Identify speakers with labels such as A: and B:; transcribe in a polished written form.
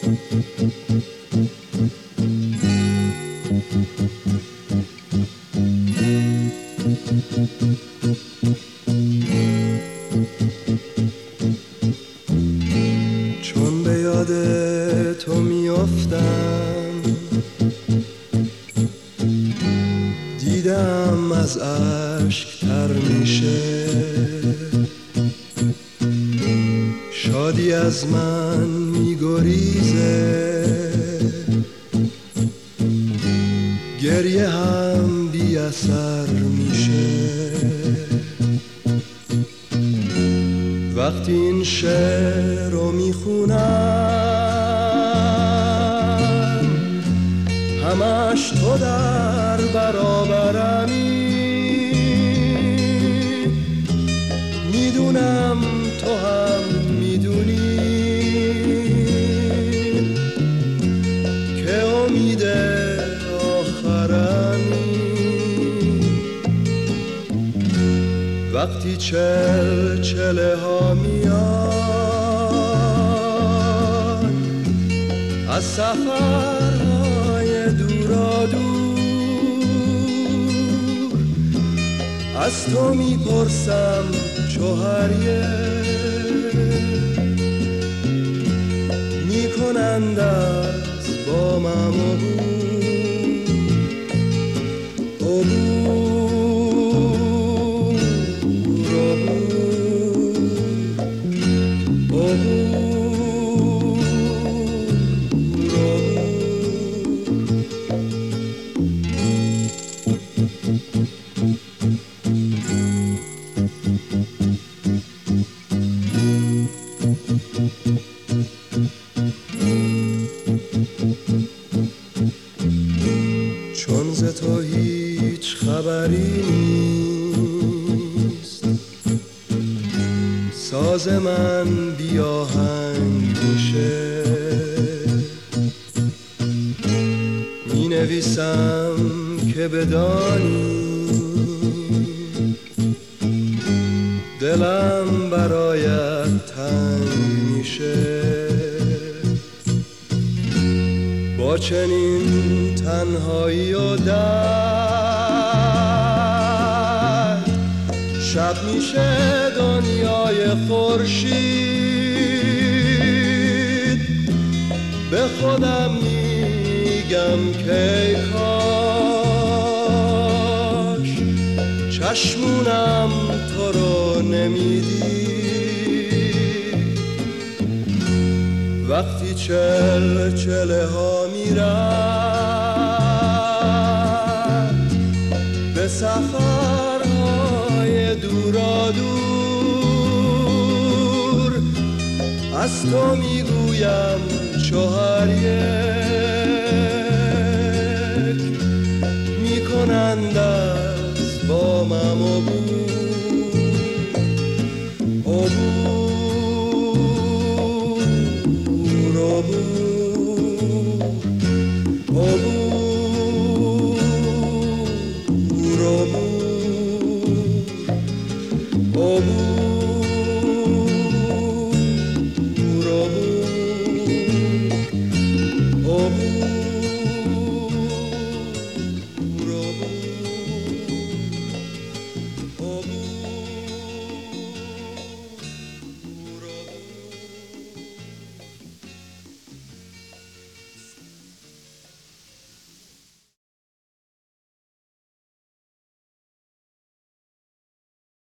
A: چون به یاد تو میافتم دیدم از اشک تر میشه، شادی از من میگریزه، گریه هم بی اثر میشه. وقتی این شعر رو میخونم همش تو در برابرمی، میدونم تو هم میدونی که امید آخرمی. وقتی چله ها میاد از سفرهای دورا دور، از تو میپرسم شوهریه، میکنند از بامم چون ز تو هیچ خبری نیست، ساز من بی آهنگ میشه، می نویسم که بدانی دلم برایت تنگ میشه. با چنین تنهایی و درد شب میشه دنیای خورشید، به خودم میگم که کاش چشمونم تو رو نمیدید. وقتی چله ها میرد به سفرهای دورا دور، از تو میگویم شوهر یک، میکنند از بامم عبور.